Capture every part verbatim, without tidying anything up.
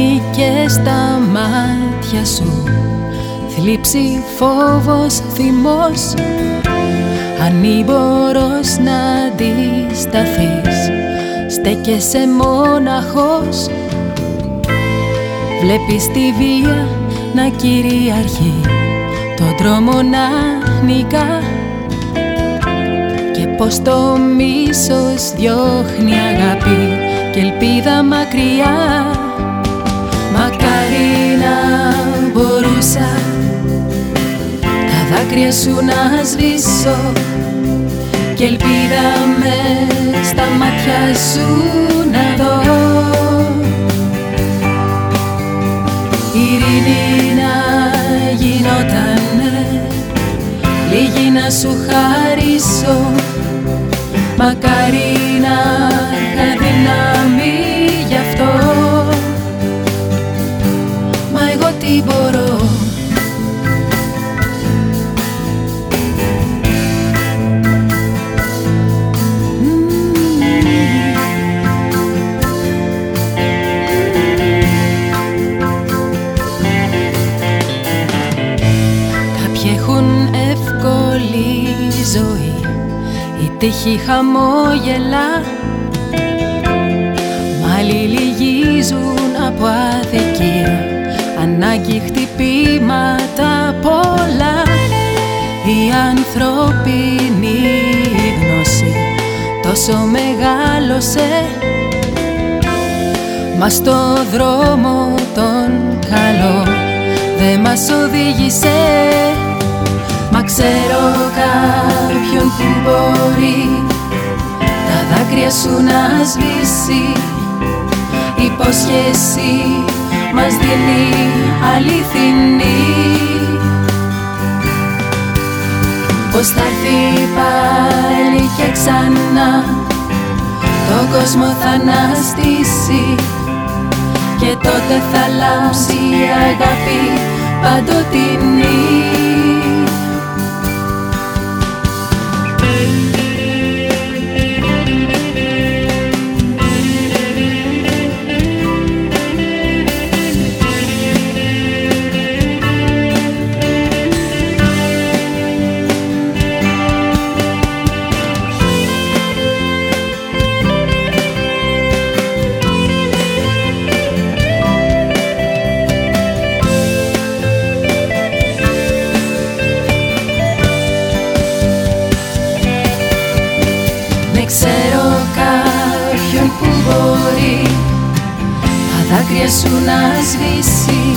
και στα μάτια σου θλίψη, φόβος, θυμός, ανήμπορος να αντισταθείς, στέκεσαι μόναχος. Βλέπεις τη βία να κυριαρχεί, τον δρόμο να νικά και πως το μίσος διώχνει αγάπη και ελπίδα μακριά. Μακάρι να μπορούσα τα δάκρυα σου να σβήσω και ελπίδα μες στα μάτια σου να δω. Ειρήνη να γινότανε, λίγη να σου χαρίσω. Μακάρι να είχα δύναμη γι' αυτό. Μα εγώ τι μπορώ? Ζωή, η τύχη χαμόγελα, μ' άλλοι λυγίζουν από αδικία, ανάγκη χτυπήματα πολλά. Η ανθρώπινη γνώση τόσο μεγάλωσε, μα στο δρόμο τον καλό δε μας οδήγησε. Μα ξέρω κάποιον που μπορεί τα δάκρυα σου να σβήσει. Υπόσχεση μας δίνει αληθινή, πως θα έρθει πάλι και ξανά τον κόσμο θα αναστήσει και τότε θα λάμψει η αγάπη παντοτινή. Ξέρω κάποιον που μπορεί τα δάκρυα σου να σβήσει.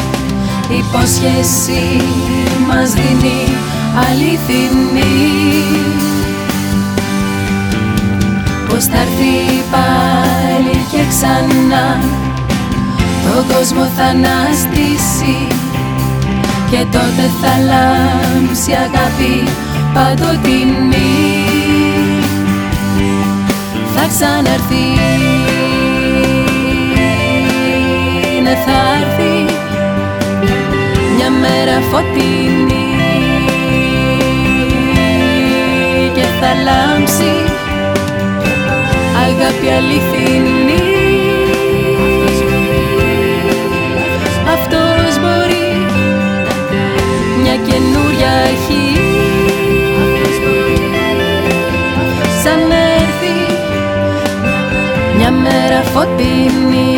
Υπόσχεση μας δίνει αληθινή, πως θα έρθει πάλι και ξανά τον κόσμο θα αναστήσει και τότε θα λάμψει αγάπη παντοτινή. Θα ξαναρθεί, ναι θα έρθει μια μέρα φωτεινή και θα λάμψει αγάπη αληθινή. Αυτός μπορεί μια καινούρια αρχή, σαν έρθει μια μέρα φωτεινή.